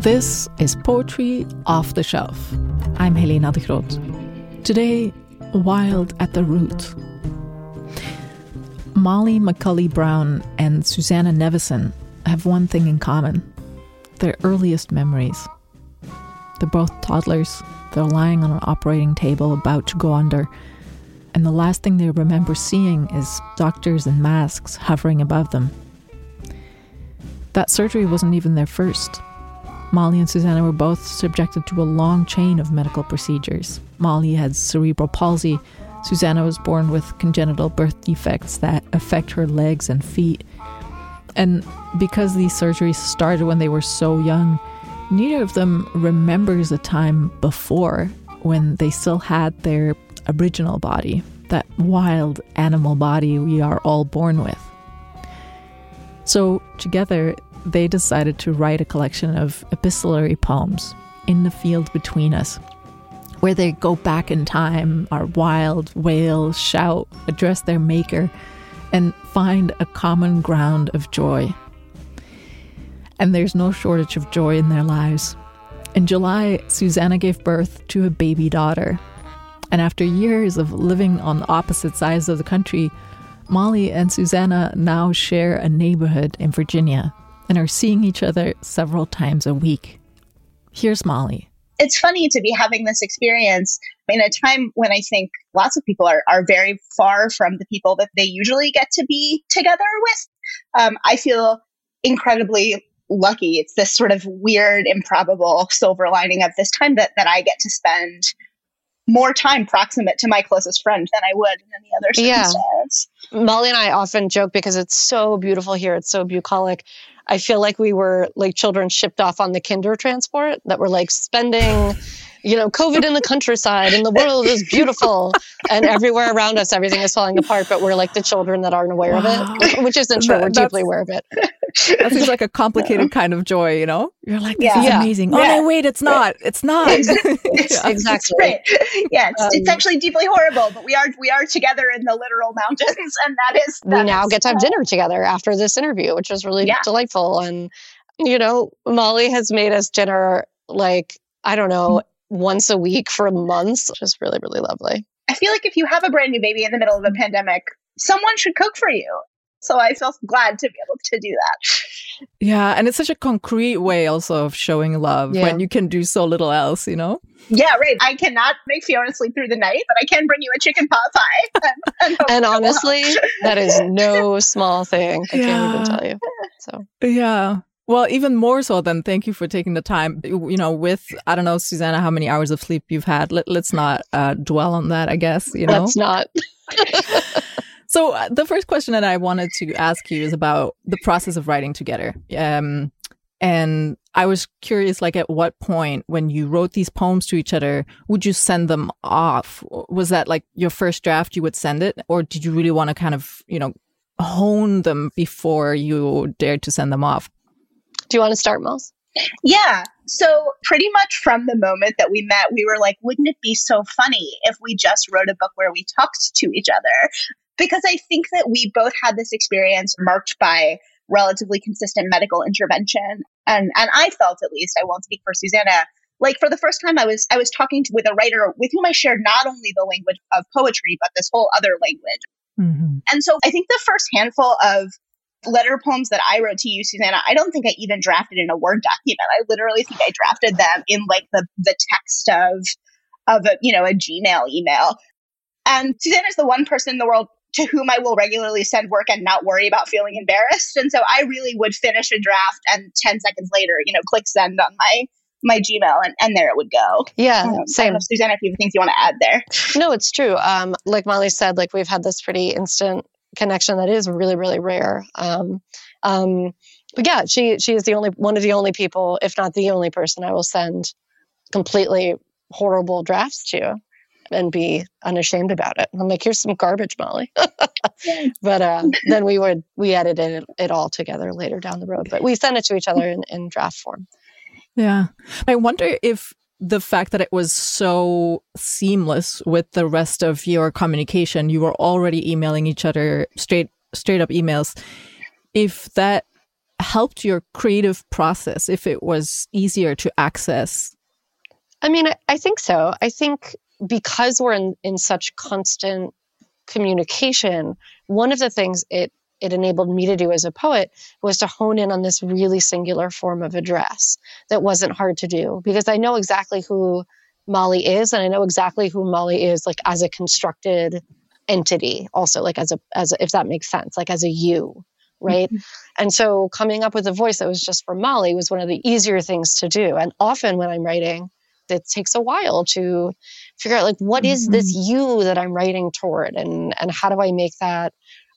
This is Poetry Off the Shelf. I'm Helena de Groot. Today, Wild at the Root. Molly McCulley Brown and Susanna Nevison have one thing in common: their earliest memories. They're both toddlers. They're lying on an operating table about to go under, and the last thing they remember seeing is doctors in masks hovering above them. That surgery wasn't even their first. Molly and Susanna were both subjected to a long chain of medical procedures. Molly had cerebral palsy. Susanna was born with congenital birth defects that affect her legs and feet. And because these surgeries started when they were so young, neither of them remembers a time before when they still had their original body, that wild animal body we are all born with. So together, they decided to write a collection of epistolary poems, In the Field Between Us, where they go back in time, are wild, wail, shout, address their maker, and find a common ground of joy. And there's no shortage of joy in their lives. In July, Susanna gave birth to a baby daughter. And after years of living on opposite sides of the country, Molly and Susanna now share a neighborhood in Virginia and are seeing each other several times a week. Here's Molly. It's funny to be having this experience in a time when I think lots of people are very far from the people that they usually get to be together with. I feel incredibly lucky. It's this sort of weird, improbable silver lining of this time that I get to spend more time proximate to my closest friend than I would in any other circumstance. Yeah. Molly and I often joke because it's so beautiful here. It's so bucolic. I feel like we were like children shipped off on the Kinder transport that were like spending, COVID in the countryside and the world is beautiful. And everywhere around us, everything is falling apart. But we're like the children that aren't aware of it, which isn't true. We're deeply aware of it. That seems like a complicated kind of joy, You're like, this is amazing. Oh, no, wait, it's not. It's not. Exactly. Right. Yeah, it's actually deeply horrible, but we are together in the literal mountains, and we now get to have dinner together after this interview, which is really delightful. And, Molly has made us dinner once a week for months, which is really, really lovely. I feel like if you have a brand new baby in the middle of a pandemic, someone should cook for you. So I feel glad to be able to do that. Yeah, and it's such a concrete way also of showing love when you can do so little else, Yeah, right. I cannot make Fiona sleep through the night, but I can bring you a chicken pot pie. And honestly, that is no small thing. I can't even tell you. So yeah. Well, even more so than thank you for taking the time, with, I don't know, Susanna, how many hours of sleep you've had. Let's not dwell on that, I guess, Let's not. So the first question that I wanted to ask you is about the process of writing together. And I was curious, at what point when you wrote these poems to each other, would you send them off? Was that your first draft, you would send it? Or did you really want to kind of, hone them before you dared to send them off? Do you want to start, Mols? Yeah. So pretty much from the moment that we met, we were like, wouldn't it be so funny if we just wrote a book where we talked to each other? Because I think that we both had this experience marked by relatively consistent medical intervention. And I felt, at least, I won't speak for Susanna, for the first time I was talking with a writer with whom I shared not only the language of poetry, but this whole other language. Mm-hmm. And so I think the first handful of letter poems that I wrote to you, Susanna, I don't think I even drafted in a Word document. I literally think I drafted them in the text of a Gmail email. And Susanna's the one person in the world to whom I will regularly send work and not worry about feeling embarrassed. And so I really would finish a draft and 10 seconds later, click send on my Gmail and there it would go. Yeah, same. Susanna, if you have things you want to add there. No, it's true. Like Molly said, we've had this pretty instant connection that is really, really rare. But yeah, she is one of the only people, if not the only person, I will send completely horrible drafts to and be unashamed about it. I'm like, here's some garbage, Molly. But then we edited it all together later down the road. But we sent it to each other in draft form. Yeah. I wonder if the fact that it was so seamless with the rest of your communication, you were already emailing each other straight up emails, if that helped your creative process if it was easier to access? I mean, I think so. I think because we're in such constant communication, one of the things it enabled me to do as a poet was to hone in on this really singular form of address that wasn't hard to do, because I know exactly who Molly is, and I know exactly who Molly is like as a constructed entity, also like as a if that makes sense, like as a you, right? Mm-hmm. And so coming up with a voice that was just for Molly was one of the easier things to do. And often when I'm writing, it takes a while to figure out like what is this you that I'm writing toward, and how do I make that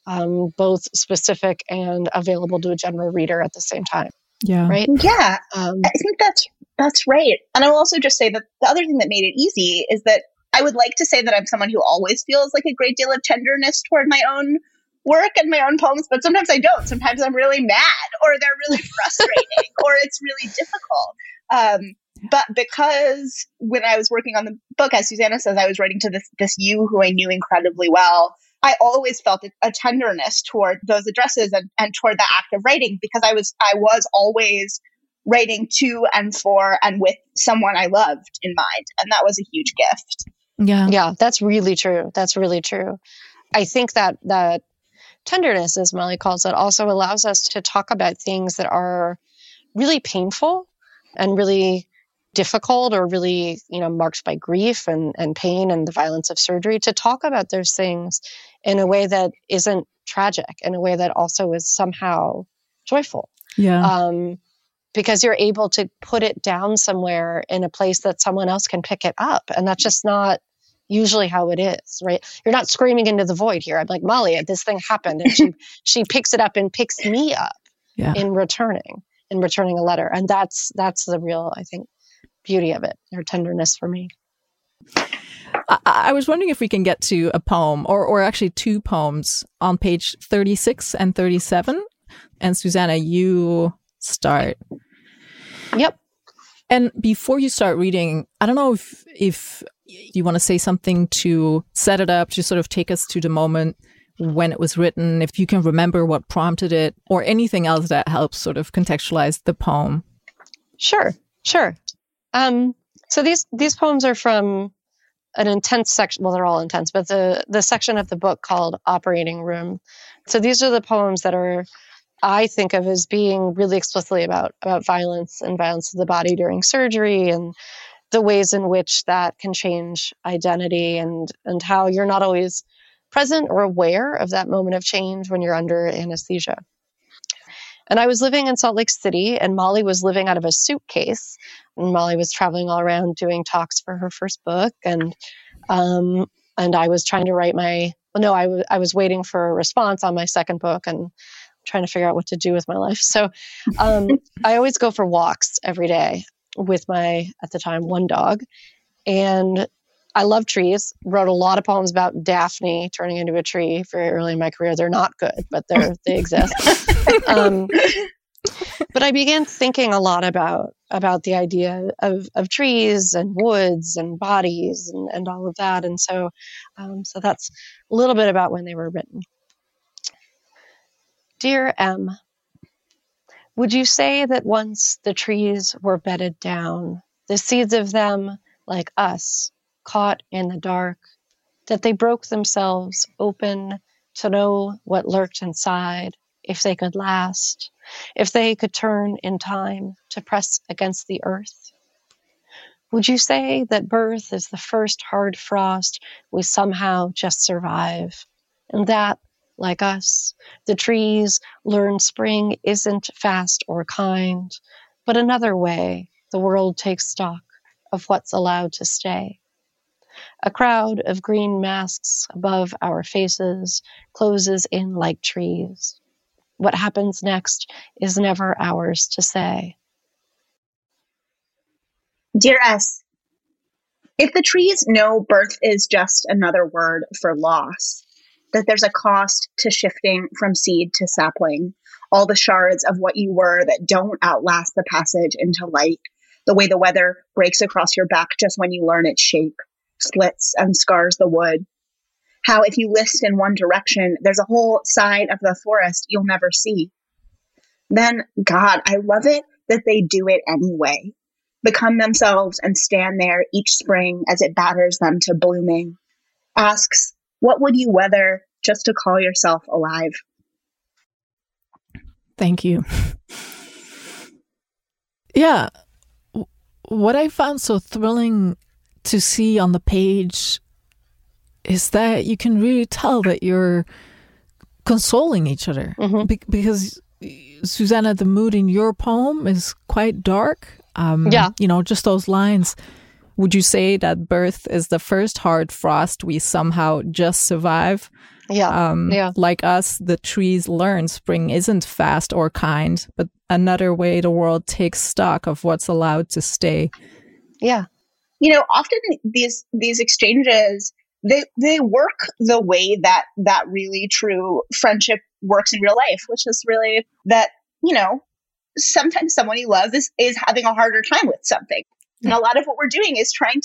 both specific and available to a general reader at the same time. Yeah. Right. Yeah. I think that's right. And I'll also just say that the other thing that made it easy is that I would like to say that I'm someone who always feels like a great deal of tenderness toward my own work and my own poems, but sometimes I don't. Sometimes I'm really mad, or they're really frustrating, or it's really difficult. But because when I was working on the book, as Susanna says, I was writing to this you who I knew incredibly well, I always felt a tenderness toward those addresses and toward the act of writing, because I was always writing to and for and with someone I loved in mind. And that was a huge gift. Yeah. Yeah, that's really true. That's really true. I think that tenderness, as Molly calls it, also allows us to talk about things that are really painful and really difficult, or really, marked by grief and pain and the violence of surgery, to talk about those things in a way that isn't tragic, in a way that also is somehow joyful. Yeah. Because you're able to put it down somewhere in a place that someone else can pick it up. And that's just not usually how it is, right? You're not screaming into the void here. I'm like, Molly, this thing happened. And she picks it up and picks me up in returning a letter. And that's the real, I think, beauty of it, or tenderness for me. I was wondering if we can get to a poem, or actually two poems on page 36 and 37. And Susanna, you start. Yep. And before you start reading, I don't know if you want to say something to set it up, to sort of take us to the moment when it was written, if you can remember what prompted it, or anything else that helps sort of contextualize the poem. Sure. So these poems are from an intense section. Well, they're all intense, but the section of the book called Operating Room. So these are the poems that I think of as being really explicitly about violence and violence of the body during surgery, and the ways in which that can change identity, and how you're not always present or aware of that moment of change when you're under anesthesia. And I was living in Salt Lake City, and Molly was living out of a suitcase. And Molly was traveling all around doing talks for her first book, and I was trying to write I was waiting for a response on my second book and trying to figure out what to do with my life. So I always go for walks every day with my, at the time, one dog. And I love trees, wrote a lot of poems about Daphne turning into a tree very early in my career. They're not good, but they exist. But I began thinking a lot about the idea of trees and woods and bodies and all of that. And so that's a little bit about when they were written. Dear M, would you say that once the trees were bedded down, the seeds of them, like us, caught in the dark, that they broke themselves open to know what lurked inside, if they could last, if they could turn in time to press against the earth? Would you say that birth is the first hard frost we somehow just survive, and that, like us, the trees learn spring isn't fast or kind, but another way the world takes stock of what's allowed to stay? A crowd of green masks above our faces closes in like trees. What happens next is never ours to say. Dear S, if the trees know birth is just another word for loss, that there's a cost to shifting from seed to sapling, all the shards of what you were that don't outlast the passage into light, the way the weather breaks across your back just when you learn its shape, splits and scars the wood. How if you list in one direction, there's a whole side of the forest you'll never see. then God, I love it that they do it anyway. Become themselves and stand there each spring as it batters them to blooming. Asks, what would you weather just to call yourself alive? Thank you. Yeah. What I found so thrilling to see on the page is that you can really tell that you're consoling each other. Because, Susanna, the mood in your poem is quite dark. Just those lines. Would you say that birth is the first hard frost we somehow just survive? Like us, the trees learn spring isn't fast or kind, but another way the world takes stock of what's allowed to stay. Yeah. Often these exchanges, they work the way that really true friendship works in real life, which is really that, sometimes someone you love is having a harder time with something. And a lot of what we're doing is trying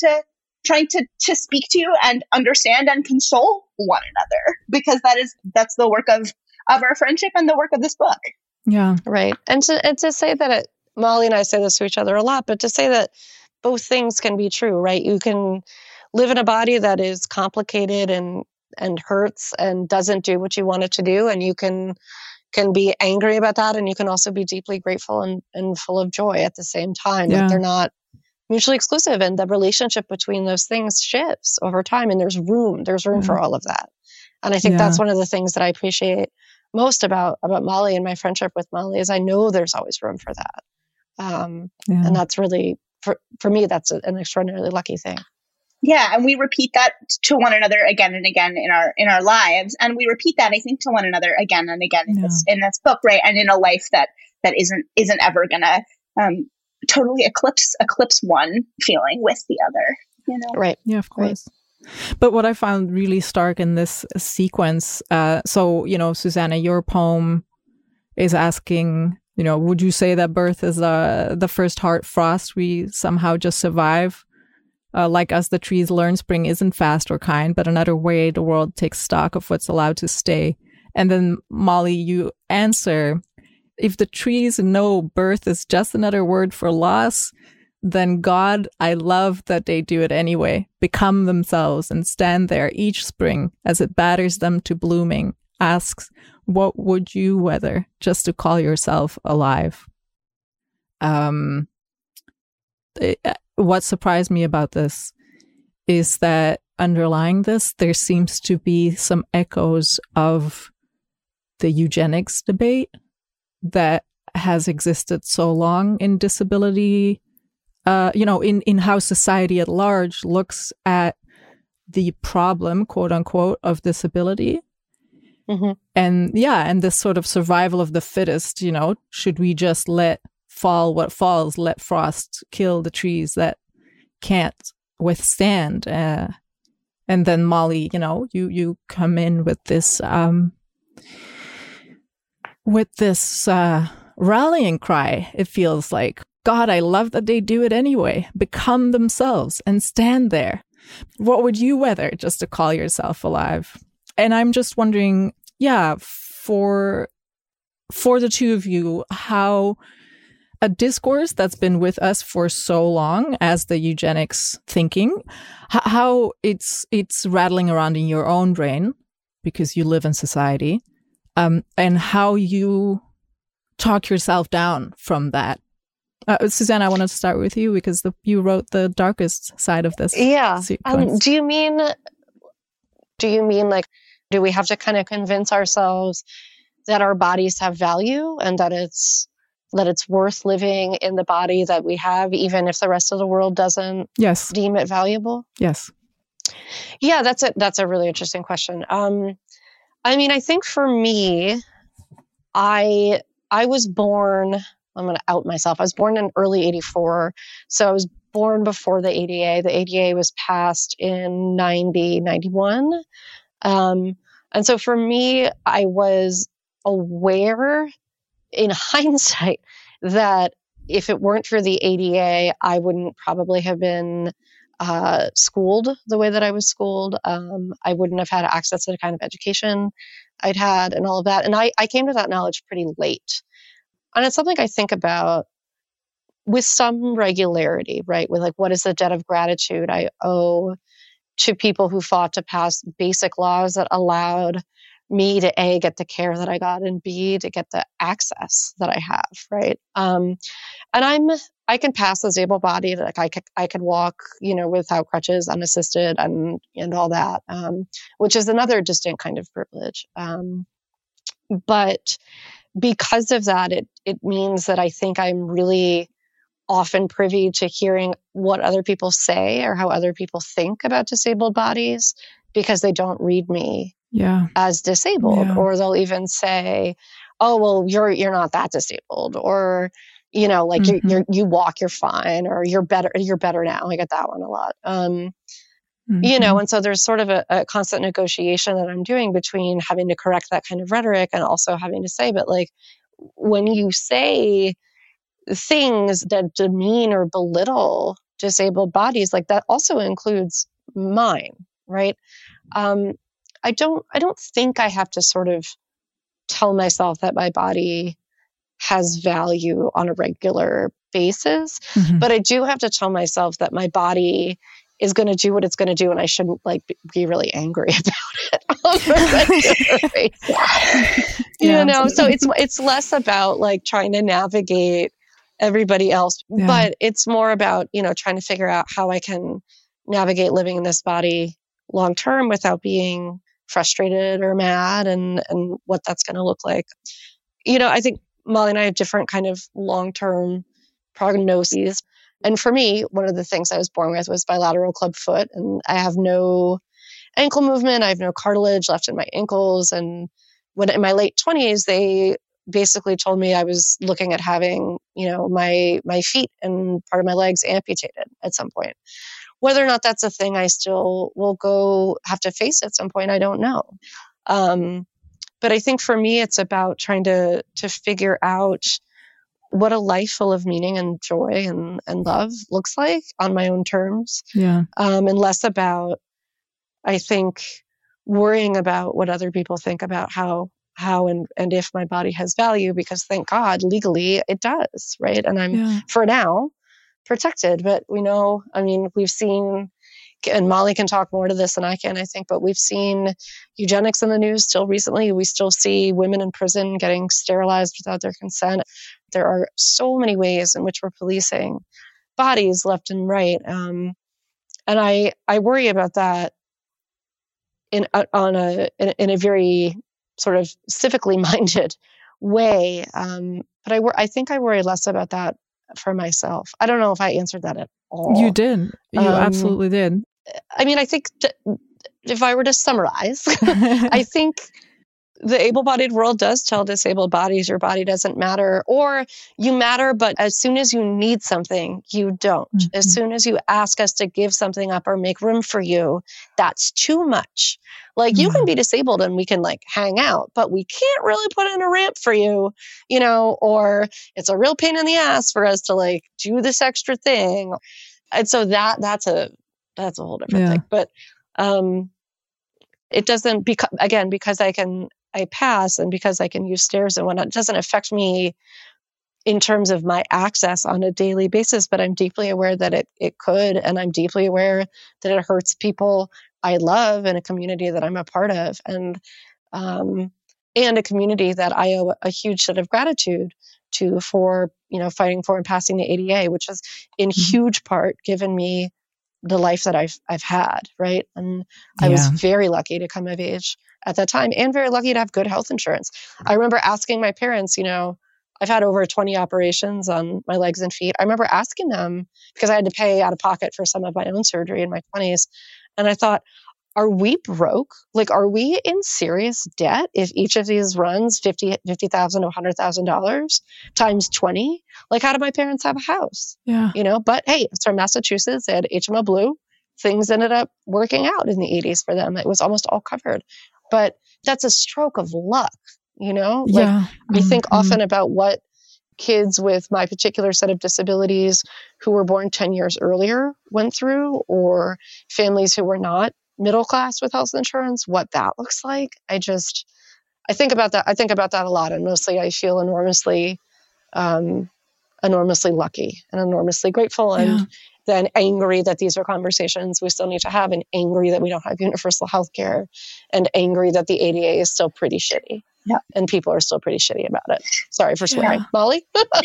to speak to and understand and console one another, because that's the work of our friendship and the work of this book. Yeah. Right. And to say that Molly and I say this to each other a lot, but to say that both things can be true, right? You can live in a body that is complicated and hurts and doesn't do what you want it to do. And you can be angry about that. And you can also be deeply grateful and full of joy at the same time. Yeah. Like they're not mutually exclusive, and the relationship between those things shifts over time, and there's room for all of that. And I think that's one of the things that I appreciate most about Molly and my friendship with Molly is I know there's always room for that. And that's really, for me, that's an extraordinarily lucky thing. Yeah, and we repeat that to one another again and again in our lives, and we repeat that, I think, to one another again and again in this book, right? And in a life that isn't ever gonna totally eclipse one feeling with the other, Right? Yeah, of course. Right. But what I found really stark in this sequence, Susanna, your poem is asking, would you say that birth is the first hard frost we somehow just survive? Like us, the trees learn spring isn't fast or kind, but another way the world takes stock of what's allowed to stay. And then, Molly, you answer, if the trees know birth is just another word for loss, then God, I love that they do it anyway, become themselves and stand there each spring as it batters them to blooming, asks, what would you weather just to call yourself alive? What surprised me about this is that underlying this, there seems to be some echoes of the eugenics debate that has existed so long in disability, in how society at large looks at the problem, quote unquote, of disability. Mm-hmm. And this sort of survival of the fittest, should we just let fall what falls, let frost kill the trees that can't withstand. And then Molly, you come in with this rallying cry. It feels like, God, I love that they do it anyway. Become themselves and stand there. What would you weather just to call yourself alive? And I'm just wondering, for the two of you, how a discourse that's been with us for so long as the eugenics thinking, how it's rattling around in your own brain because you live in society, and how you talk yourself down from that. Susanna, I want to start with you because you wrote the darkest side of this. Yeah. Do you mean like, do we have to kind of convince ourselves that our bodies have value and that it's worth living in the body that we have, even if the rest of the world doesn't deem it valuable? Yes. Yeah, that's a really interesting question. I think for me, I was born, I'm going to out myself. I was born in early 84. So I was born before the ADA. The ADA was passed in 91. And so for me, I was aware in hindsight that if it weren't for the ADA, I wouldn't probably have been schooled the way that I was schooled. I wouldn't have had access to the kind of education I'd had and all of that. And I came to that knowledge pretty late. And it's something I think about with some regularity, right? With like, what is the debt of gratitude I owe to people who fought to pass basic laws that allowed me to A, get the care that I got, and B, to get the access that I have, right? And I can pass as able-bodied, like I could walk, without crutches, unassisted, and all that, which is another distinct kind of privilege. But because of that, it means that I think I'm really often privy to hearing what other people say or how other people think about disabled bodies because they don't read me as disabled, or they'll even say, "Oh, well, you're not that disabled," or like you walk, you're fine, or you're better now. I get that one a lot. And so there's sort of a constant negotiation that I'm doing between having to correct that kind of rhetoric and also having to say, but like when you say things that demean or belittle disabled bodies, like that also includes mine, right? I don't think I have to sort of tell myself that my body has value on a regular basis, but I do have to tell myself that my body is going to do what it's going to do, and I shouldn't like be really angry about it on a regular basis. So it's less about like trying to navigate everybody else, but it's more about trying to figure out how I can navigate living in this body long term without being frustrated or mad, and what that's going to look like. I think Molly and I have different kind of long-term prognoses. And for me, one of the things I was born with was bilateral club foot, and I have no ankle movement. I have no cartilage left in my ankles. And when in my late 20s, they basically told me I was looking at having, my feet and part of my legs amputated at some point. Whether or not that's a thing I still will go have to face at some point, I don't know. But I think for me, it's about trying to figure out what a life full of meaning and joy and love looks like on my own terms. And less about, I think, worrying about what other people think about how and if my body has value, because thank God, legally it does, right? And I'm, for now, protected. But we've seen, and Molly can talk more to this than I can, I think, but we've seen eugenics in the news still recently. We still see women in prison getting sterilized without their consent. There are so many ways in which we're policing bodies left and right. And I worry about that in a very sort of civically minded way. But I think I worry less about that for myself. I don't know if I answered that at all. You did. You absolutely did. I think if I were to summarize, I think the able-bodied world does tell disabled bodies your body doesn't matter, or you matter, but as soon as you need something, you don't. As soon as you ask us to give something up or make room for you, that's too much. Like you can be disabled and we can like hang out, but we can't really put in a ramp for you, or it's a real pain in the ass for us to like do this extra thing. And so that's a whole different thing. But it doesn't, because I pass and because I can use stairs and whatnot, it doesn't affect me in terms of my access on a daily basis, but I'm deeply aware that it could, and I'm deeply aware that it hurts people I love in a community that I'm a part of, and a community that I owe a huge set of gratitude to for, fighting for and passing the ADA, which has in huge part given me the life that I've had, right? And I was very lucky to come of age at that time, and very lucky to have good health insurance. I remember asking my parents, I've had over 20 operations on my legs and feet. I remember asking them, because I had to pay out of pocket for some of my own surgery in my 20s. And I thought, are we broke? Like, are we in serious debt if each of these runs $50,000 to $100,000 times 20? Like, how do my parents have a house? But hey, it's from Massachusetts. They had HMO Blue. Things ended up working out in the 80s for them. It was almost all covered. But that's a stroke of luck, I think often about what kids with my particular set of disabilities who were born 10 years earlier went through, or families who were not middle class with health insurance, what that looks like. I think about that. I think about that a lot. And mostly I feel enormously enormously lucky and enormously grateful, and then angry that these are conversations we still need to have, and angry that we don't have universal health care, and angry that the ADA is still pretty shitty. Yeah. And people are still pretty shitty about it. Sorry for swearing. Molly?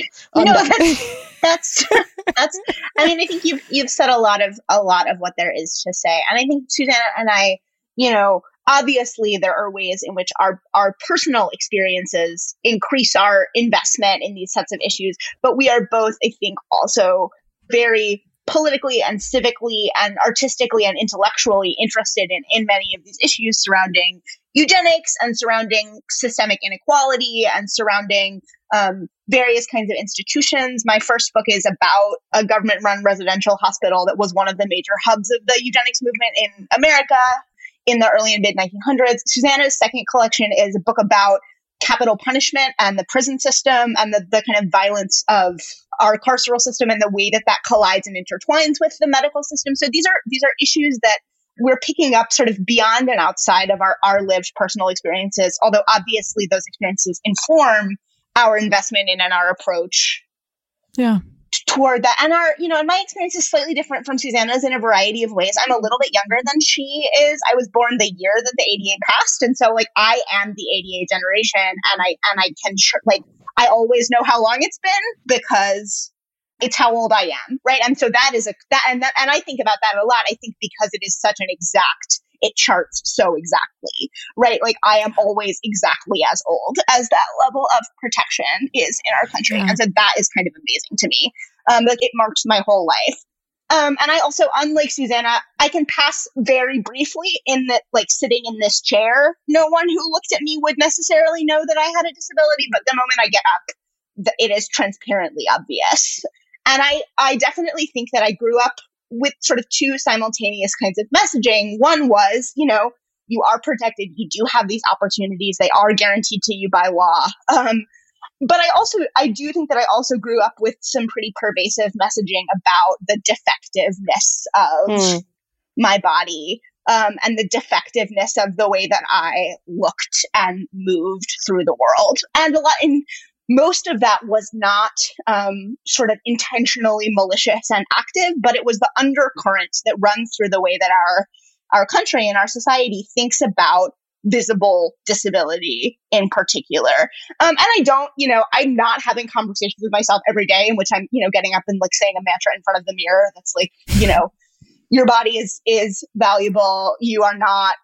That's I mean, I think you've said a lot of what there is to say. And I think Susanna and I, obviously there are ways in which our personal experiences increase our investment in these sets of issues, but we are both, I think, also very politically and civically and artistically and intellectually interested in many of these issues surrounding eugenics and surrounding systemic inequality and surrounding various kinds of institutions. My first book is about a government-run residential hospital that was one of the major hubs of the eugenics movement in America in the early and mid-1900s. Susanna's second collection is a book about capital punishment and the prison system and the kind of violence of our carceral system and the way that collides and intertwines with the medical system. So these are issues that we're picking up sort of beyond and outside of our lived personal experiences, although obviously those experiences inform our investment in and our approach toward that. And and my experience is slightly different from Susanna's in a variety of ways. I'm a little bit younger than she is. I was born the year that the ADA passed. And so I am the ADA generation, and I can I always know how long it's been because it's how old I am, right? And so and I think about that a lot. I think because it is such an exact, it charts so exactly, right? Like I am always exactly as old as that level of protection is in our country. And so that is kind of amazing to me. It marks my whole life. And I also, unlike Susanna, I can pass very briefly in that, sitting in this chair, no one who looked at me would necessarily know that I had a disability. But the moment I get up, it is transparently obvious. And I definitely think that I grew up with sort of two simultaneous kinds of messaging. One was, you are protected. You do have these opportunities. They are guaranteed to you by law. But I do think that I also grew up with some pretty pervasive messaging about the defectiveness of my body, and the defectiveness of the way that I looked and moved through the world. And most of that was not sort of intentionally malicious and active, but it was the undercurrent that runs through the way that our country and our society thinks about visible disability in particular. And I don't, I'm not having conversations with myself every day in which I'm, getting up and saying a mantra in front of the mirror that's your body is valuable. You are not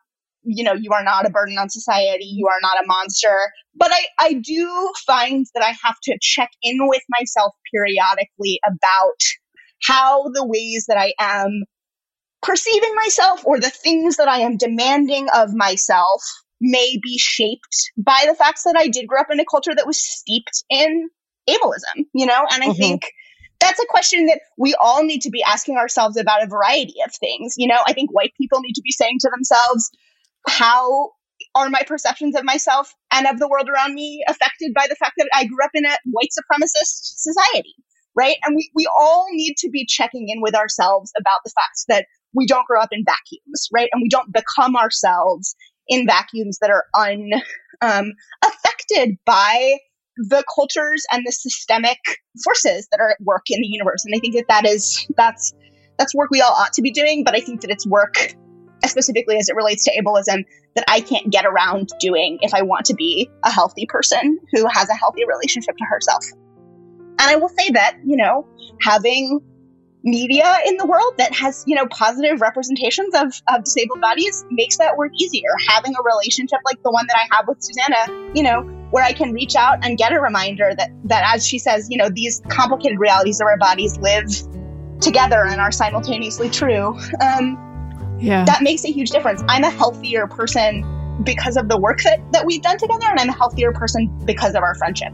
a burden on society. You are not a monster. But I do find that I have to check in with myself periodically about how the ways that I am perceiving myself or the things that I am demanding of myself may be shaped by the facts that I did grow up in a culture that was steeped in ableism, and I think that's a question that we all need to be asking ourselves about a variety of things. I think white people need to be saying to themselves, how are my perceptions of myself and of the world around me affected by the fact that I grew up in a white supremacist society, right? And we all need to be checking in with ourselves about the facts that we don't grow up in vacuums, right? And we don't become ourselves in vacuums that are unaffected by the cultures and the systemic forces that are at work in the universe. And I think that's work we all ought to be doing, but I think that it's work, specifically as it relates to ableism, that I can't get around doing if I want to be a healthy person who has a healthy relationship to herself. And I will say that, having media in the world that has, positive representations of disabled bodies makes that work easier. Having a relationship like the one that I have with Susanna, where I can reach out and get a reminder that as she says, these complicated realities of our bodies live together and are simultaneously true. That makes a huge difference. I'm a healthier person because of the work that we've done together, and I'm a healthier person because of our friendship.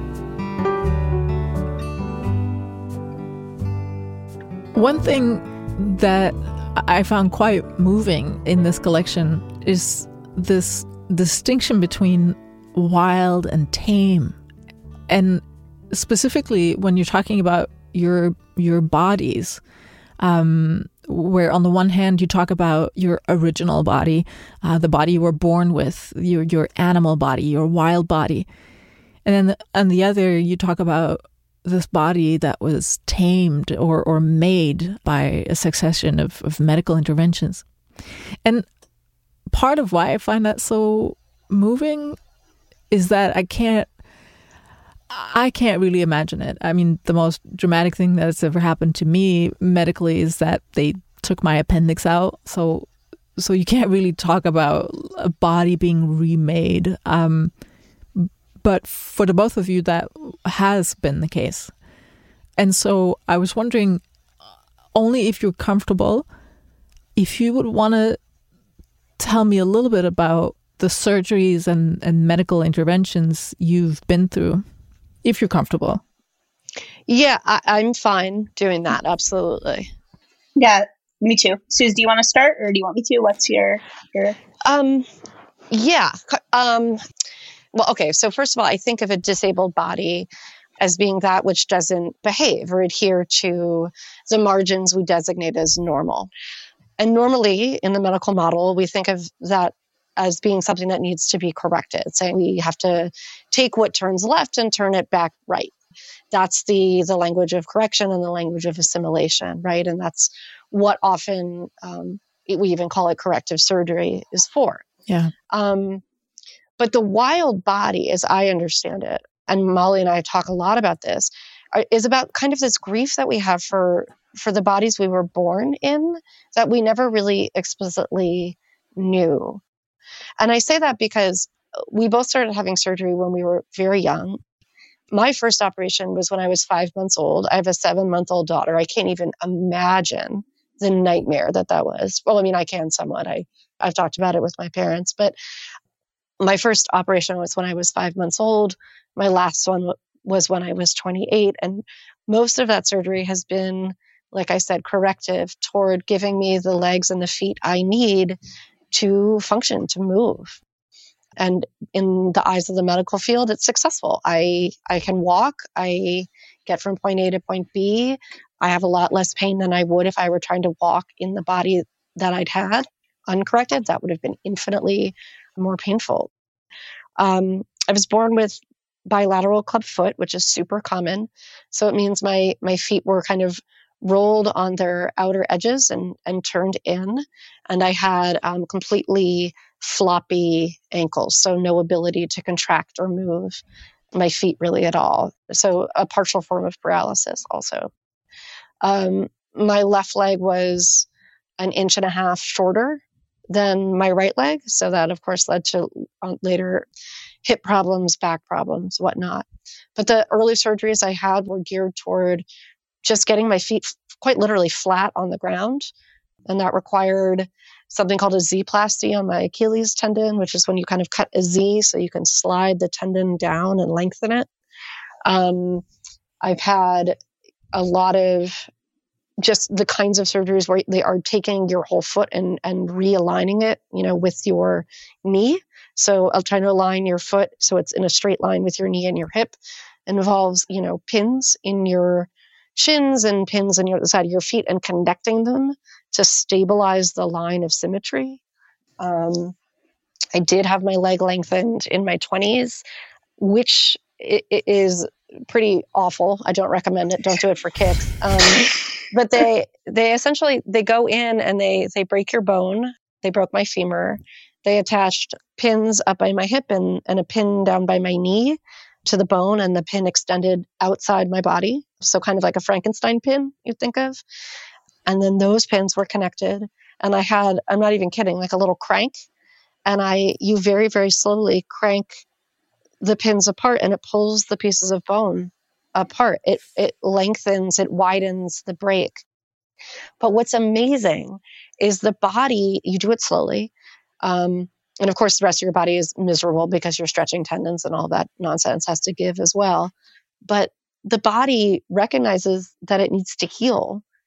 One thing that I found quite moving in this collection is this distinction between wild and tame. And specifically when you're talking about your bodies, where on the one hand you talk about your original body, the body you were born with, your animal body, your wild body. And then on the other, you talk about this body that was tamed or made by a succession of medical interventions. And part of why I find that so moving is that I can't really imagine it. I mean, the most dramatic thing that's ever happened to me medically is that they took my appendix out. So you can't really talk about a body being remade. But for the both of you, that has been the case. And so I was wondering, only if you're comfortable, if you would want to tell me a little bit about the surgeries and medical interventions you've been through, if you're comfortable. Yeah, I'm fine doing that. Absolutely. Yeah, me too. Suze, do you want to start or do you want me to? What's your... Yeah. Well, okay. So first of all, I think of a disabled body as being that which doesn't behave or adhere to the margins we designate as normal. And normally in the medical model, we think of that as being something that needs to be corrected, saying we have to take what turns left and turn it back right. That's the language of correction and the language of assimilation, right? And that's what often we even call it corrective surgery is for. Yeah. But the wild body, as I understand it, and Molly and I talk a lot about this, is about kind of this grief that we have for the bodies we were born in that we never really explicitly knew. And I say that because we both started having surgery when we were very young. My first operation was when I was 5 months old. I have a 7-month-old daughter. I can't even imagine the nightmare that was. Well, I mean, I can somewhat. I've talked about it with my parents, but my first operation was when I was 5 months old. My last one was when I was 28. And most of that surgery has been, like I said, corrective toward giving me the legs and the feet I need to function, to move. And in the eyes of the medical field, it's successful. I can walk. I get from point A to point B. I have a lot less pain than I would if I were trying to walk in the body that I'd had uncorrected. That would have been infinitely more painful. I was born with bilateral club foot, which is super common. So it means my feet were kind of rolled on their outer edges and turned in. And I had completely floppy ankles, so no ability to contract or move my feet really at all. So a partial form of paralysis also. My left leg was 1.5 inches shorter than my right leg. So that, of course, led to later hip problems, back problems, whatnot. But the early surgeries I had were geared toward just getting my feet quite literally flat on the ground. And that required something called a Z-plasty on my Achilles tendon, which is when you kind of cut a Z so you can slide the tendon down and lengthen it. I've had a lot of just the kinds of surgeries where they are taking your whole foot and realigning it, with your knee. So I'll try to align your foot so it's in a straight line with your knee and your hip. It involves, pins in your shins and pins in the side of your feet and connecting them to stabilize the line of symmetry. I did have my leg lengthened in my 20s, which is pretty awful. I don't recommend it. Don't do it for kicks. But they essentially, they go in and they break your bone. They broke my femur. They attached pins up by my hip and a pin down by my knee to the bone, and the pin extended outside my body. So kind of like a Frankenstein pin, you'd think of. And then those pins were connected. And I had, I'm not even kidding, like a little crank. And you very, very slowly crank the pins apart, and it pulls the pieces of bone apart. It lengthens, it widens the break. But what's amazing is the body, you do it slowly. And of course, the rest of your body is miserable because you're stretching tendons and all that nonsense has to give as well. But the body recognizes that it needs to heal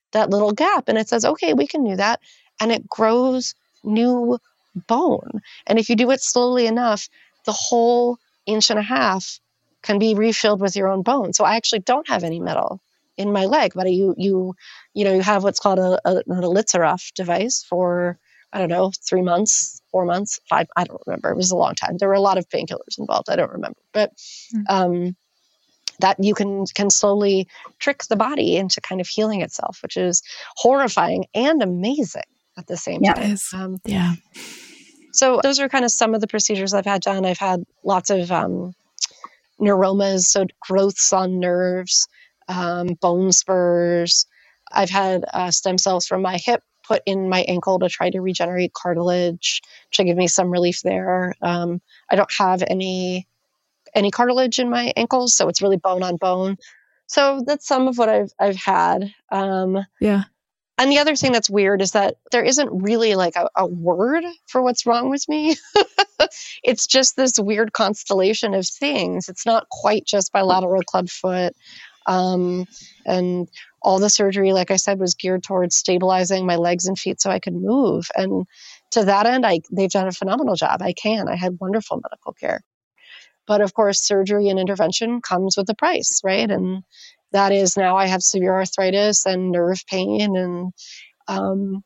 that little gap, and it says, okay, we can do that. And it grows new bone. And if you do it slowly enough, the whole inch and a half can be refilled with your own bone. So I actually don't have any metal in my leg, but you have what's called an Elitzerov device for, I don't know, 3 months, 4 months, 5, I don't remember. It was a long time. There were a lot of painkillers involved. I don't remember. But that you can slowly trick the body into kind of healing itself, which is horrifying and amazing at the same time. Yeah. So those are kind of some of the procedures I've had done. I've had lots of neuromas, so growths on nerves, bone spurs. I've had stem cells from my hip put in my ankle to try to regenerate cartilage, to give me some relief there. I don't have any cartilage in my ankles, so it's really bone on bone. So that's some of what I've had. Yeah. And the other thing that's weird is that there isn't really like a word for what's wrong with me. It's just this weird constellation of things. It's not quite just bilateral clubfoot. And all the surgery, like I said, was geared towards stabilizing my legs and feet so I could move. And to that end, they've done a phenomenal job. I had wonderful medical care. But of course, surgery and intervention comes with a price, right? And that is, now I have severe arthritis and nerve pain. And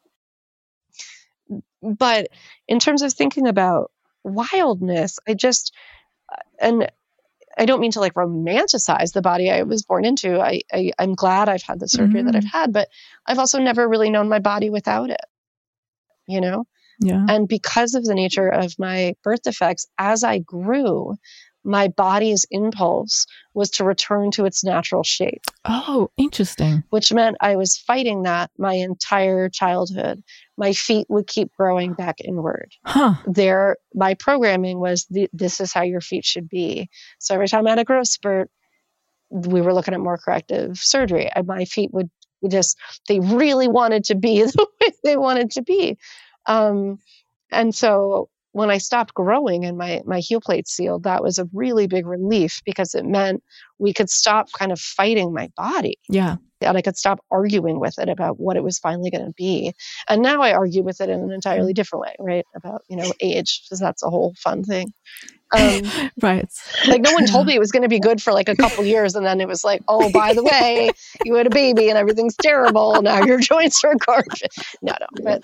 but in terms of thinking about wildness, and I don't mean to like romanticize the body I was born into. I'm glad I've had the surgery that I've had, but I've also never really known my body without it, you know? Yeah. And because of the nature of my birth defects, as I grew, my body's impulse was to return to its natural shape. Oh, interesting. Which meant I was fighting that my entire childhood. My feet would keep growing back inward. Huh. My programming was, this is how your feet should be. So every time I had a growth spurt, we were looking at more corrective surgery. And my feet would they really wanted to be the way they wanted to be. And so when I stopped growing and my heel plate sealed, that was a really big relief, because it meant we could stop kind of fighting my body. Yeah. And I could stop arguing with it about what it was finally going to be. And now I argue with it in an entirely different way, right? About, age, because that's a whole fun thing. Right. Like no one told me it was going to be good for like a couple years. And then it was like, oh, by the way, you had a baby and everything's terrible. Now your joints are garbage. No.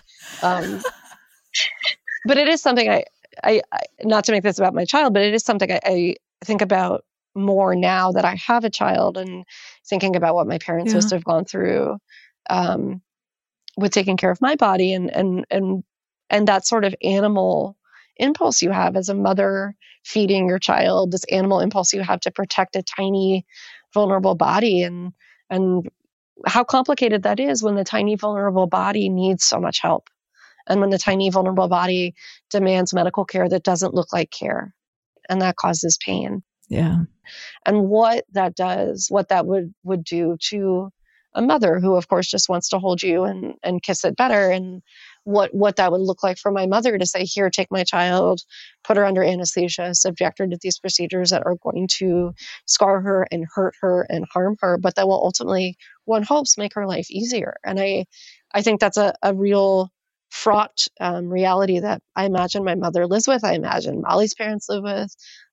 But it is something I not to make this about my child, but it is something I think about more now that I have a child, and thinking about what my parents must have gone through with taking care of my body, and that sort of animal impulse you have as a mother feeding your child, this animal impulse you have to protect a tiny, vulnerable body, and how complicated that is when the tiny, vulnerable body needs so much help. And when the tiny, vulnerable body demands medical care that doesn't look like care, and that causes pain. Yeah. And what that does, what that would do to a mother who, of course, just wants to hold you and kiss it better. And what that would look like for my mother to say, here, take my child, put her under anesthesia, subject her to these procedures that are going to scar her and hurt her and harm her, but that will ultimately, one hopes, make her life easier. And I think that's a real fraught reality that I imagine my mother lives with. I imagine Molly's parents live with.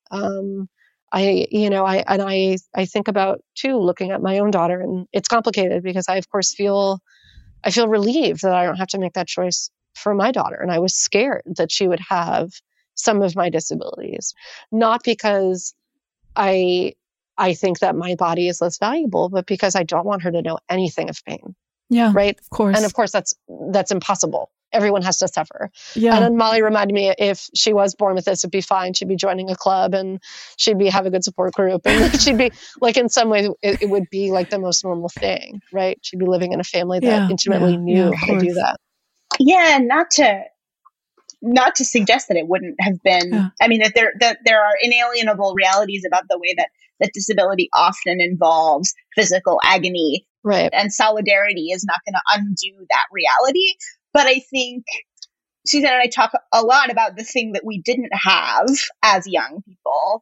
I think about too, looking at my own daughter, and it's complicated because I of course feel relieved that I don't have to make that choice for my daughter. And I was scared that she would have some of my disabilities, not because I think that my body is less valuable, but because I don't want her to know anything of pain. Yeah. Right. Of course. And of course that's impossible. Everyone has to suffer. Yeah. And then Molly reminded me, if she was born with this, it'd be fine. She'd be joining a club and have a good support group. And she'd be like, in some ways, it would be like the most normal thing, right? She'd be living in a family that intimately knew how to do that. Yeah. Not to suggest that it wouldn't have been, I mean, that there are inalienable realities about the way that disability often involves physical agony. Right. And solidarity is not going to undo that reality. But I think Suzanne and I talk a lot about the thing that we didn't have as young people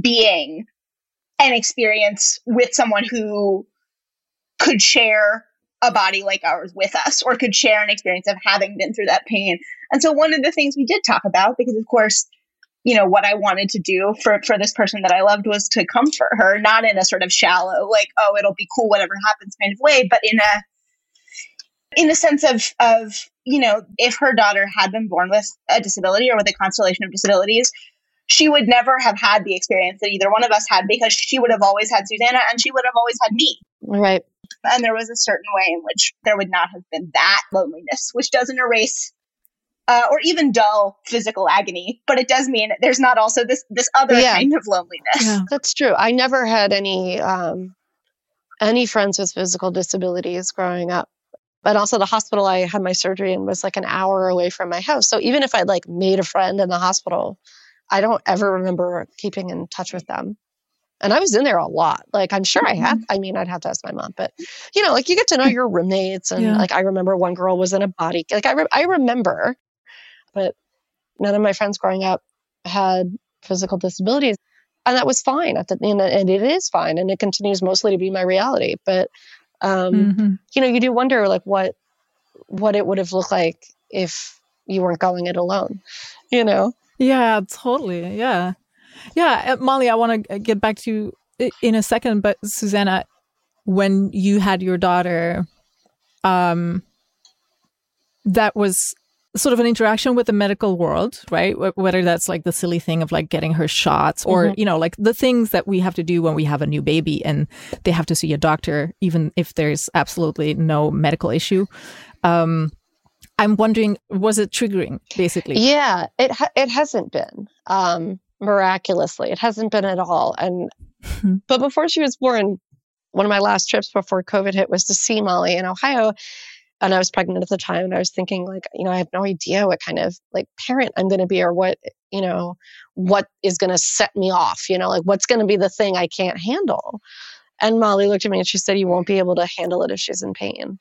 being an experience with someone who could share a body like ours with us, or could share an experience of having been through that pain. And so one of the things we did talk about, because of course, what I wanted to do for this person that I loved was to comfort her, not in a sort of shallow, like, oh, it'll be cool, whatever happens kind of way, but in a sense of, if her daughter had been born with a disability or with a constellation of disabilities, she would never have had the experience that either one of us had, because she would have always had Susanna and she would have always had me. Right. And there was a certain way in which there would not have been that loneliness, which doesn't erase or even dull physical agony, but it does mean there's not also this other kind of loneliness. Yeah. That's true. I never had any friends with physical disabilities growing up. But also the hospital I had my surgery in was like an hour away from my house. So even if I like made a friend in the hospital, I don't ever remember keeping in touch with them. And I was in there a lot. Like, I'm sure I'd have to ask my mom, but like you get to know your roommates. And like, I remember one girl was in a body. Like I remember, but none of my friends growing up had physical disabilities. And that was fine and it is fine. And it continues mostly to be my reality. But, you do wonder like what it would have looked like if you weren't going it alone, Yeah, totally. Yeah. Yeah. Molly, I want to get back to you in a second, but Susanna, when you had your daughter, that was sort of an interaction with the medical world, right? Whether that's like the silly thing of like getting her shots or, like the things that we have to do when we have a new baby and they have to see a doctor, even if there's absolutely no medical issue. I'm wondering, was it triggering, basically? Yeah, it hasn't been. Miraculously, it hasn't been at all. And but before she was born, one of my last trips before COVID hit was to see Molly in Ohio. And I was pregnant at the time. And I was thinking like, I have no idea what kind of like parent I'm going to be or what is going to set me off, like what's going to be the thing I can't handle. And Molly looked at me and she said, you won't be able to handle it if she's in pain.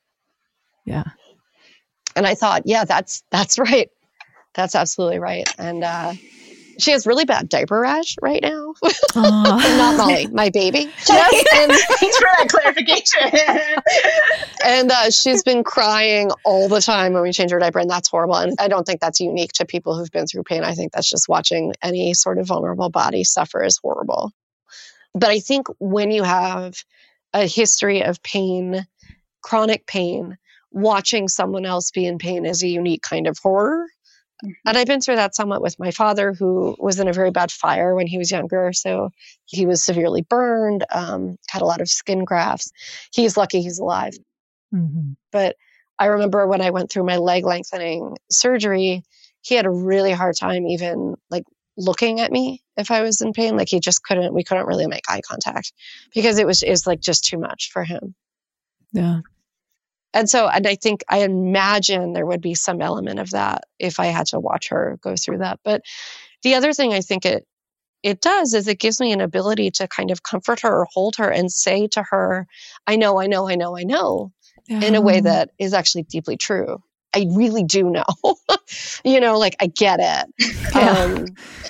Yeah. And I thought, yeah, that's right. That's absolutely right. And she has really bad diaper rash right now. Not Molly, my baby. Yes. And thanks for that clarification. And she's been crying all the time when we change her diaper, and that's horrible. And I don't think that's unique to people who've been through pain. I think that's just watching any sort of vulnerable body suffer is horrible. But I think when you have a history of pain, chronic pain, watching someone else be in pain is a unique kind of horror. And I've been through that somewhat with my father, who was in a very bad fire when he was younger. So he was severely burned, had a lot of skin grafts. He's lucky he's alive. Mm-hmm. But I remember when I went through my leg lengthening surgery, he had a really hard time even like looking at me if I was in pain. Like we couldn't really make eye contact because it was like just too much for him. Yeah. And I imagine there would be some element of that if I had to watch her go through that. But the other thing I think it does is it gives me an ability to kind of comfort her or hold her and say to her, I know, in a way that is actually deeply true. I really do know, like I get it. Yeah.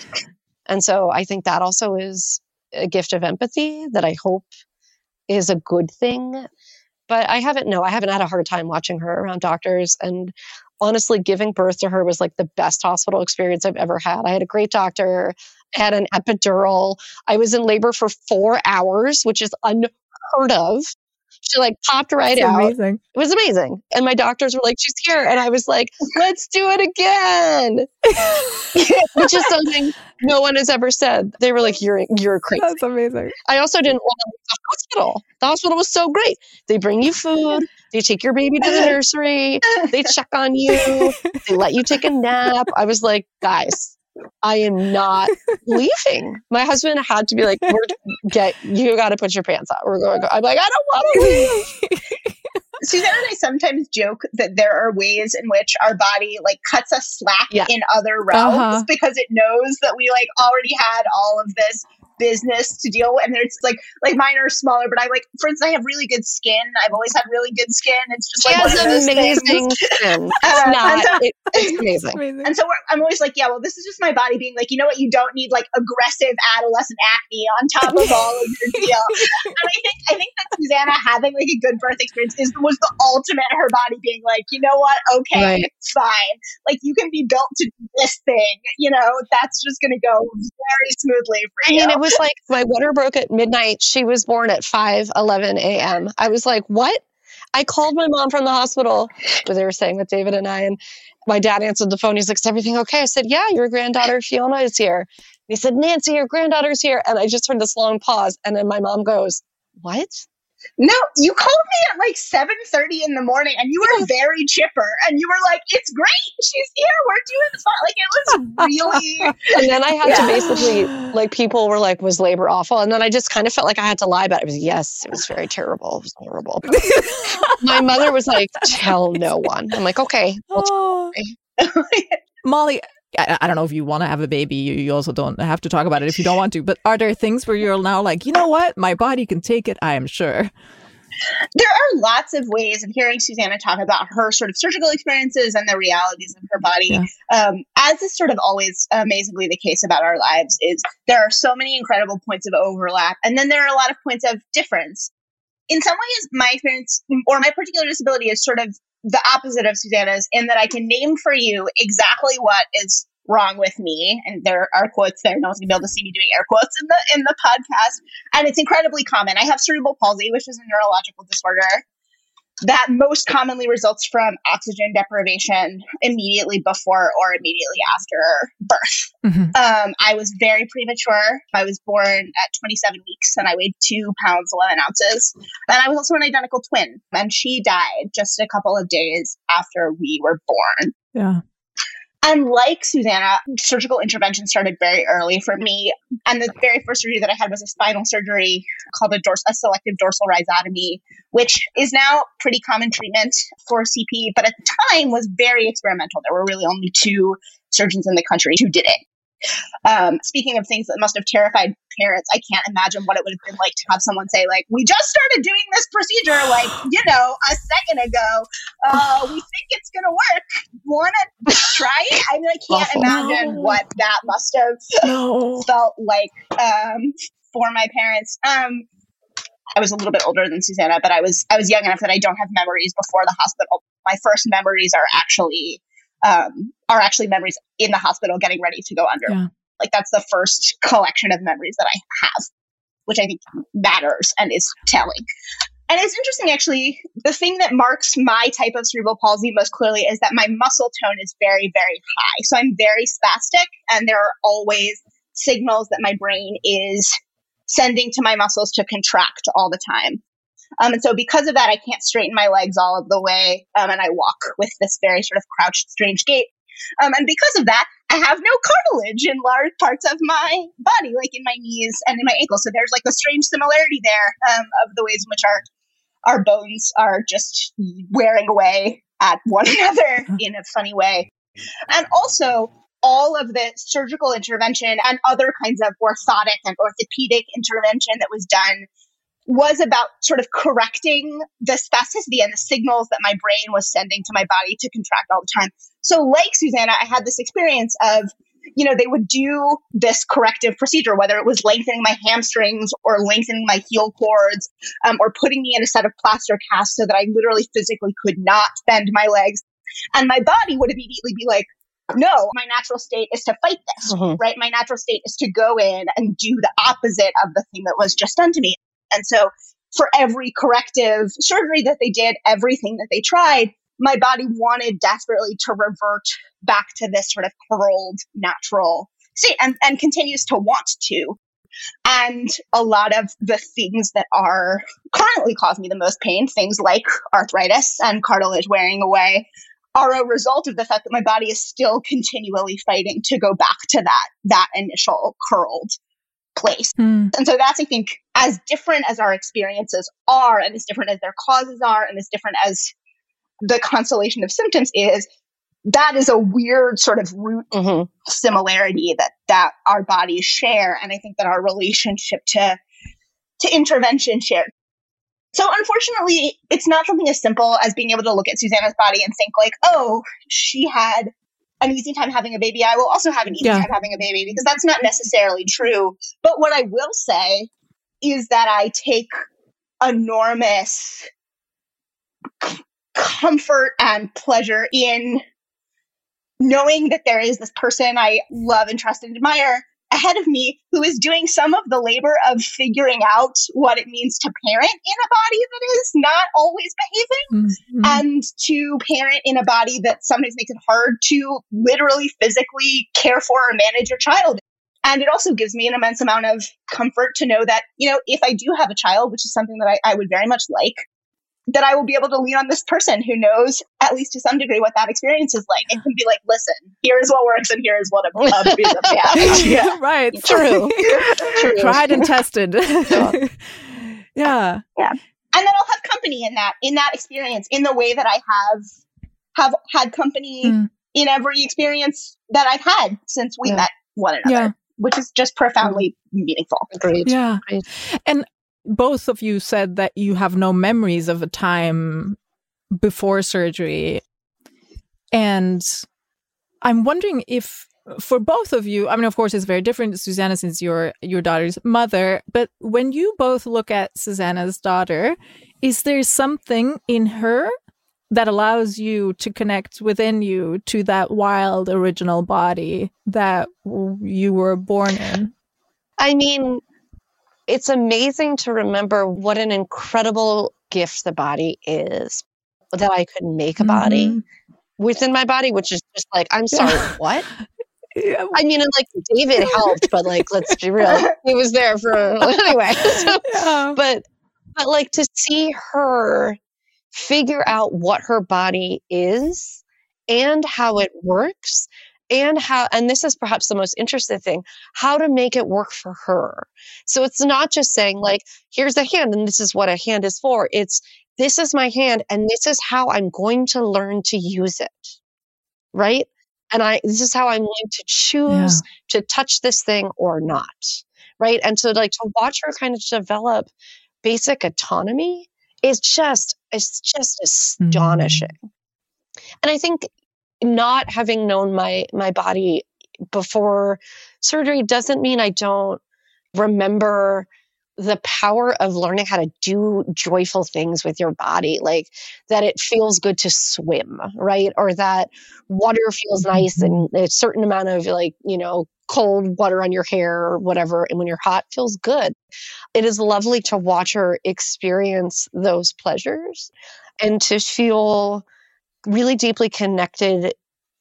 And so I think that also is a gift of empathy that I hope is a good thing. But I haven't had a hard time watching her around doctors. And honestly, giving birth to her was like the best hospital experience I've ever had. I had a great doctor, had an epidural. I was in labor for 4 hours, which is unheard of. She like popped right out. Amazing. It was amazing. And my doctors were like, she's here. And I was like, let's do it again. Which is something no one has ever said. They were like, you're crazy. That's amazing. I also didn't want to leave the hospital. The hospital was so great. They bring you food. They take your baby to the nursery. They check on you. They let you take a nap. I was like, guys, I am not leaving. My husband had to be like, you got to put your pants on. We're going to go. I'm like, I don't want to leave. Susanna and I sometimes joke that there are ways in which our body like cuts us slack in other realms because it knows that we like already had all of this business to deal with. And it's like mine are smaller, but for instance, I have really good skin. I've always had really good skin. It's just like one of those amazing skin. It's amazing. And so I'm always like, yeah, well, this is just my body being like, you know what? You don't need like aggressive adolescent acne on top of all of your deal. And I think that Susanna having like a good birth experience was the ultimate, her body being like, you know what? Okay, fine. Like you can be built to do this thing, that's just going to go very smoothly for you. I mean, it was like my water broke at midnight. She was born at 5:11 a.m. I was like, what? I called my mom from the hospital, but they were staying with David and I, and my dad answered the phone. He's like, is everything okay? I said, yeah, your granddaughter Fiona is here. And he said, Nancy, your granddaughter's here. And I just heard this long pause. And then my mom goes, what? No, you called me at like 7:30 in the morning and you were very chipper and you were like, it's great. She's here. We're doing fun. Like it was really. And then I had to basically, like, people were like, was labor awful? And then I just kind of felt like I had to lie about it. Yes, it was very terrible. It was horrible. My mother was like, tell no one. I'm like, okay. Molly, I don't know if you want to have a baby. You also don't have to talk about it if you don't want to. But are there things where you're now like, you know what? My body can take it, I am sure. There are lots of ways, and hearing Susanna talk about her sort of surgical experiences and the realities of her body, as is sort of always amazingly the case about our lives, is there are so many incredible points of overlap. And then there are a lot of points of difference. In some ways, my experience or my particular disability is sort of the opposite of Susanna's in that I can name for you exactly what is wrong with me. And there are quotes there. No one's going to be able to see me doing air quotes in the podcast. And it's incredibly common. I have cerebral palsy, which is a neurological disorder that most commonly results from oxygen deprivation immediately before or immediately after birth. Mm-hmm. I was very premature. I was born at 27 weeks and I weighed 2 pounds, 11 ounces. And I was also an identical twin. And she died just a couple of days after we were born. Yeah. And like Susanna, surgical intervention started very early for me. And the very first surgery that I had was a spinal surgery called a selective dorsal rhizotomy, which is now pretty common treatment for CP, but at the time was very experimental. There were really only 2 surgeons in the country who did it. Speaking of things that must have terrified parents, I can't imagine what it would have been like to have someone say, like, we just started doing this procedure, like, a second ago. We think it's going to work. Want to try it? I mean, I can't imagine what that must have felt like for my parents. I was a little bit older than Susanna, but I was young enough that I don't have memories before the hospital. My first memories are actually memories in the hospital getting ready to go under. Yeah. Like that's the first collection of memories that I have, which I think matters and is telling. And it's interesting, actually, the thing that marks my type of cerebral palsy most clearly is that my muscle tone is very, very high. So I'm very spastic, and there are always signals that my brain is sending to my muscles to contract all the time. And so because of that, I can't straighten my legs all of the way, and I walk with this very sort of crouched, strange gait. And because of that, I have no cartilage in large parts of my body, like in my knees and in my ankles. So there's like a strange similarity there of the ways in which our bones are just wearing away at one another in a funny way. And also, all of the surgical intervention and other kinds of orthotic and orthopedic intervention that was done was about sort of correcting the spasticity and the signals that my brain was sending to my body to contract all the time. So like Susanna, I had this experience of, they would do this corrective procedure, whether it was lengthening my hamstrings or lengthening my heel cords, or putting me in a set of plaster casts so that I literally physically could not bend my legs. And my body would immediately be like, no, my natural state is to fight this, right? My natural state is to go in and do the opposite of the thing that was just done to me. And so for every corrective surgery that they did, everything that they tried, my body wanted desperately to revert back to this sort of curled, natural state and continues to want to. And a lot of the things that are currently causing me the most pain, things like arthritis and cartilage wearing away, are a result of the fact that my body is still continually fighting to go back to that initial curled place. And so that's, I think, as different as our experiences are, and as different as their causes are, and as different as the constellation of symptoms is, that is a weird sort of root similarity that our bodies share. And I think that our relationship to intervention shared. So unfortunately, it's not something as simple as being able to look at Susanna's body and think like, oh, she had an easy time having a baby. I will also have an easy time having a baby, because that's not necessarily true. But what I will say is that I take enormous comfort and pleasure in knowing that there is this person I love and trust and admire ahead of me who is doing some of the labor of figuring out what it means to parent in a body that is not always behaving, and to parent in a body that sometimes makes it hard to literally physically care for or manage your child. And it also gives me an immense amount of comfort to know that, you know, if I do have a child, which is something that I would very much like, that I will be able to lean on this person who knows, at least to some degree, what that experience is like, and can be like, listen, here's what works and here's what is a bad. Yeah, right. True. Tried and tested. Yeah. And then I'll have company in that experience, in the way that I have had company in every experience that I've had since we met one another, which is just profoundly meaningful. Agreed. Yeah. And both of you said that you have no memories of a time before surgery. And I'm wondering if, for both of you, I mean, of course, it's very different, Susanna, since you're your daughter's mother. But when you both look at Susanna's daughter, is there something in her that allows you to connect within you to that wild original body that you were born in? I mean, it's amazing to remember what an incredible gift the body is, that I could make a body within my body, which is just like, I'm sorry, what? Yeah. I mean, and like David helped, but like, let's be real, he was there for anyway. So, but like to see her figure out what her body is and how it works, and this is perhaps the most interesting thing, how to make it work for her. So it's not just saying like, here's a hand and this is what a hand is for. It's, this is my hand and this is how I'm going to learn to use it. Right? And this is how I'm going to choose to touch this thing or not. Right? And so like to watch her kind of develop basic autonomy is just astonishing. And I think not having known my body before surgery doesn't mean I don't remember the power of learning how to do joyful things with your body, like that it feels good to swim, right? Or that water feels nice and a certain amount of like, you know, cold water on your hair or whatever, and when you're hot feels good. It is lovely to watch her experience those pleasures and to feel really deeply connected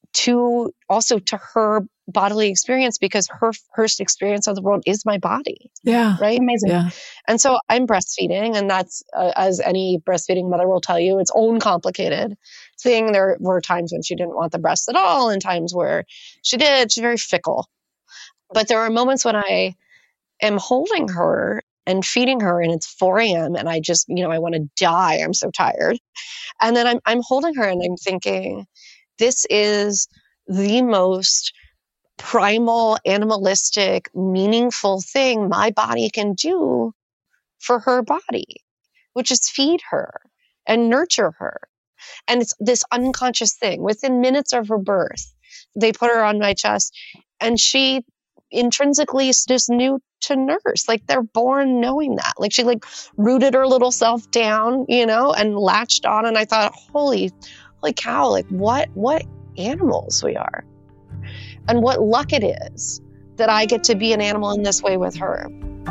to her bodily experience, because her first experience of the world is my body. Yeah. Right? Amazing. Yeah. And so I'm breastfeeding, and that's, as any breastfeeding mother will tell you, its own complicated thing. There were times when she didn't want the breast at all, and times where she did. She's very fickle. But there are moments when I am holding her and feeding her, and it's 4 a.m. and I just, I want to die. I'm so tired. And then I'm holding her and I'm thinking, this is the most primal, animalistic, meaningful thing my body can do for her body, which is feed her and nurture her. And it's this unconscious thing. Within minutes of her birth, they put her on my chest, and she intrinsically just knew to nurse. Like, they're born knowing that. Like, she rooted her little self down, and latched on. And I thought, holy cow, like what animals we are. And what luck it is that I get to be an animal in this way with her.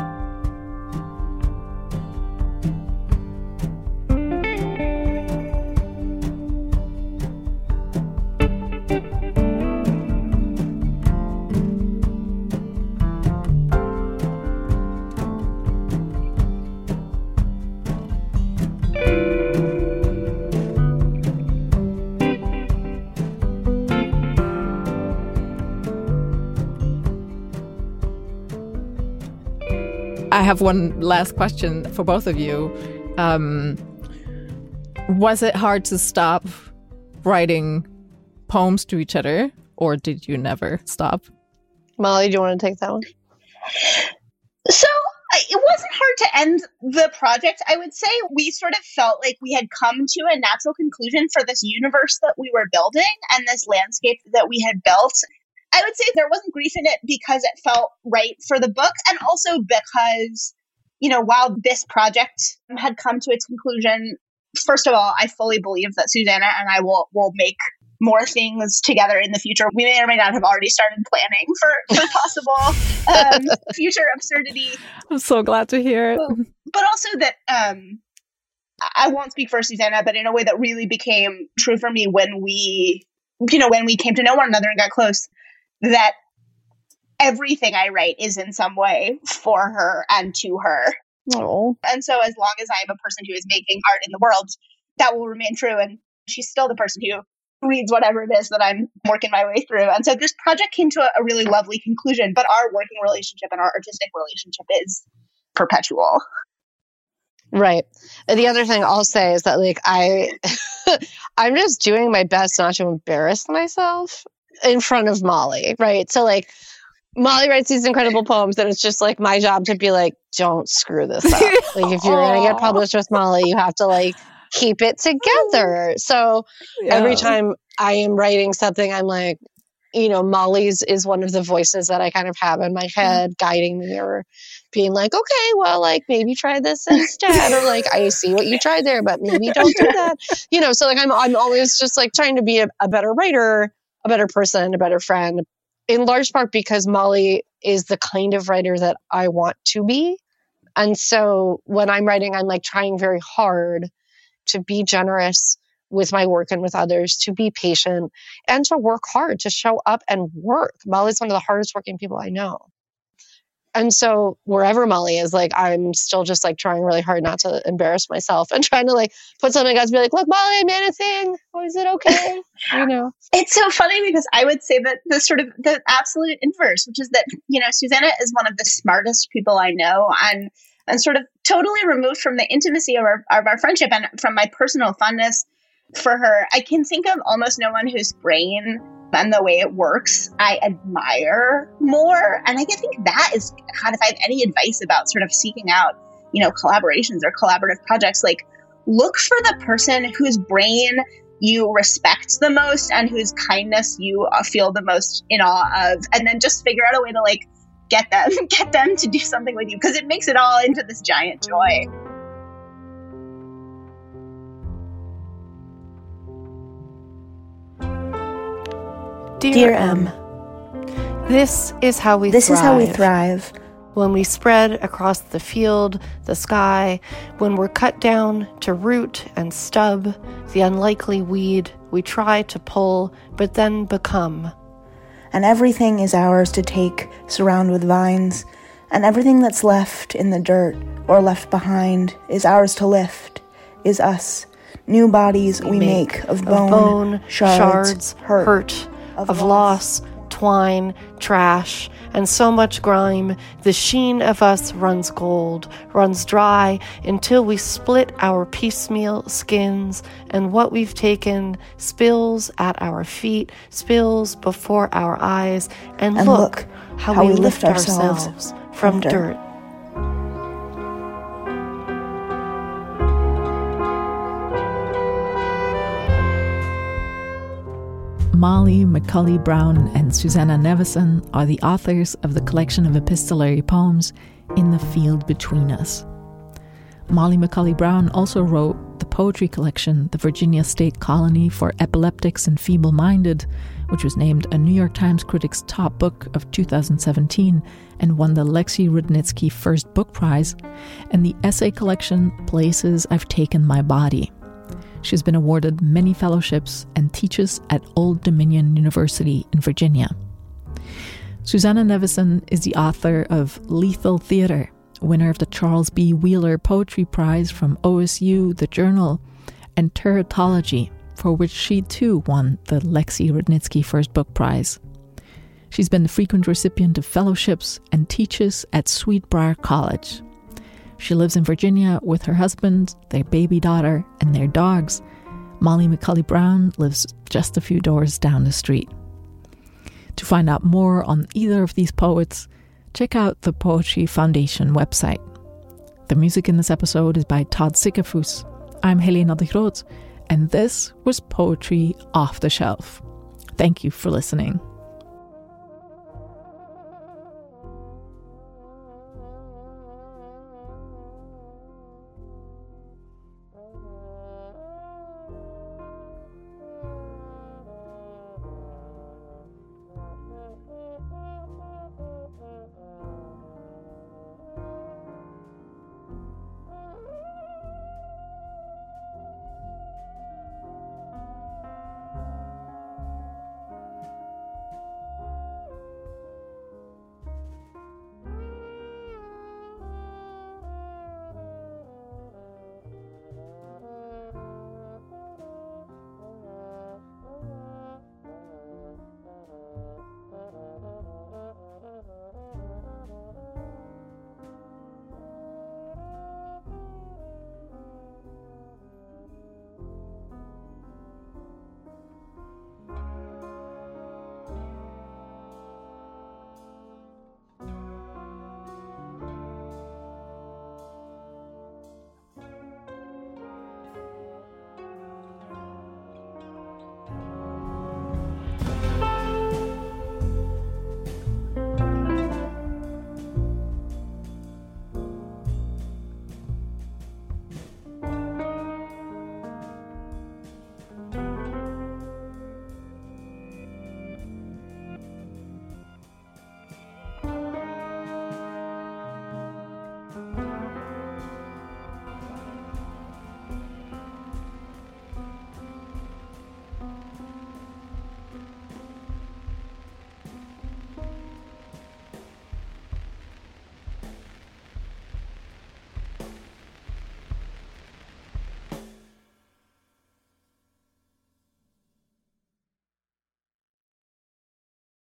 I have one last question for both of you. Was it hard to stop writing poems to each other, or did you never stop? Molly, do you want to take that one? So it wasn't hard to end the project. I would say we sort of felt like we had come to a natural conclusion for this universe that we were building and this landscape that we had built. I would say there wasn't grief in it because it felt right for the book, and also because, while this project had come to its conclusion, first of all, I fully believe that Susanna and I will make more things together in the future. We may or may not have already started planning for possible future absurdity. I'm so glad to hear it. But also that I won't speak for Susanna, but in a way that really became true for me when we came to know one another and got close, that everything I write is in some way for her and to her. Oh. And so as long as I am a person who is making art in the world, that will remain true. And she's still the person who reads whatever it is that I'm working my way through. And so this project came to a really lovely conclusion, but our working relationship and our artistic relationship is perpetual. Right. And the other thing I'll say is that I'm just doing my best not to embarrass myself in front of Molly, right? So Molly writes these incredible poems, and it's just my job to be don't screw this up. If you're going to get published with Molly, you have to keep it together. So every time I am writing something, I'm Molly's is one of the voices that I kind of have in my head guiding me, or being okay, well, maybe try this instead, or I see what you tried there, but maybe don't do that. So I'm always just trying to be a better writer, a better person, a better friend, in large part because Molly is the kind of writer that I want to be. And so when I'm writing, I'm trying very hard to be generous with my work and with others, to be patient, and to work hard, to show up and work. Molly's one of the hardest working people I know. And so wherever Molly is, I'm still just trying really hard not to embarrass myself and trying to put something out to be look, Molly, I made a thing. Oh, is it okay? It's so funny because I would say that the absolute inverse, which is that, Susanna is one of the smartest people I know, and sort of totally removed from the intimacy of our friendship and from my personal fondness for her. I can think of almost no one whose brain and the way it works I admire more. And I think that is kind of, if I have any advice about sort of seeking out, collaborations or collaborative projects, look for the person whose brain you respect the most and whose kindness you feel the most in awe of, and then just figure out a way to get them to do something with you, because it makes it all into this giant joy. Dear M, this is how we thrive. When we spread across the field, the sky, when we're cut down to root and stub, the unlikely weed we try to pull, but then become. And everything is ours to take, surround with vines, and everything that's left in the dirt or left behind is ours to lift, is us. New bodies we make of bone, shards, hurt, of loss, twine, trash, and so much grime, the sheen of us runs gold, runs dry, until we split our piecemeal skins, and what we've taken spills at our feet, spills before our eyes, and look how we lift ourselves from dirt. Molly McCulley Brown and Susanna Neveson are the authors of the collection of epistolary poems In the Field Between Us. Molly McCulley Brown also wrote the poetry collection, The Virginia State Colony for Epileptics and Feeble-Minded, which was named a New York Times Critics' Top Book of 2017 and won the Lexi Rudnitsky First Book Prize, and the essay collection, Places I've Taken My Body. She's been awarded many fellowships and teaches at Old Dominion University in Virginia. Susanna Neveson is the author of Lethal Theater, winner of the Charles B. Wheeler Poetry Prize from OSU, The Journal, and Teratology, for which she too won the Lexi Rudnitsky First Book Prize. She's been the frequent recipient of fellowships and teaches at Sweetbriar College. She lives in Virginia with her husband, their baby daughter, and their dogs. Molly McCulley Brown lives just a few doors down the street. To find out more on either of these poets, check out the Poetry Foundation website. The music in this episode is by Todd Sikkerfoos. I'm Helena de Groot, and this was Poetry Off the Shelf. Thank you for listening.